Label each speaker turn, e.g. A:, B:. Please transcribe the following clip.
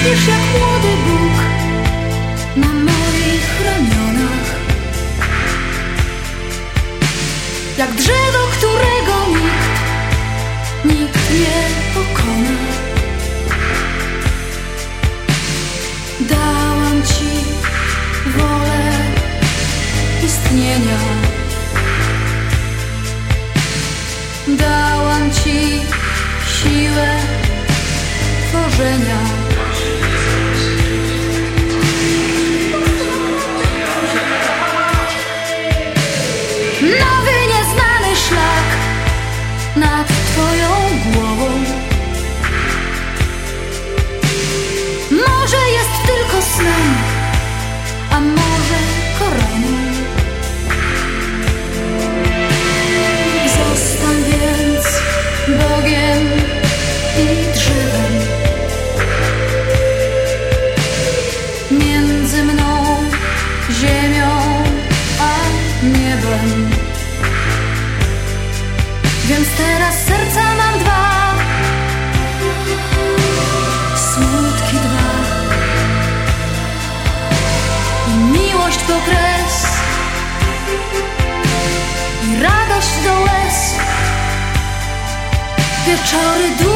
A: rośniesz jak młody Bóg na moich ramionach, jak drzewo, którego nikt nie pokona. Dałam ci wolę istnienia, dałam ci siłę tworzenia. Nowy, nieznany szlak nad twoją głową. Może jest tylko snem, a może koroną. Zostań więc Bogiem i drzewem, między mną, ziemią a niebem. Więc teraz serca mam dwa, smutki dwa, i miłość po kres, i radość do łez. Wieczory